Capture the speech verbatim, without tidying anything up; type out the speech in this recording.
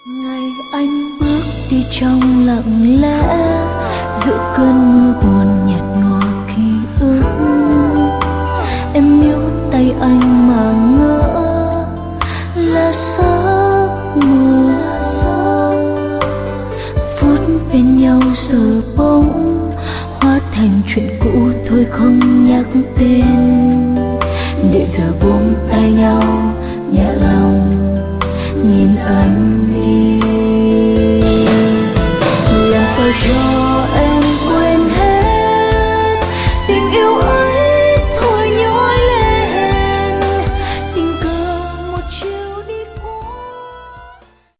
ngày anh bước đi trong lặng lẽ giữa cơn mưa buồn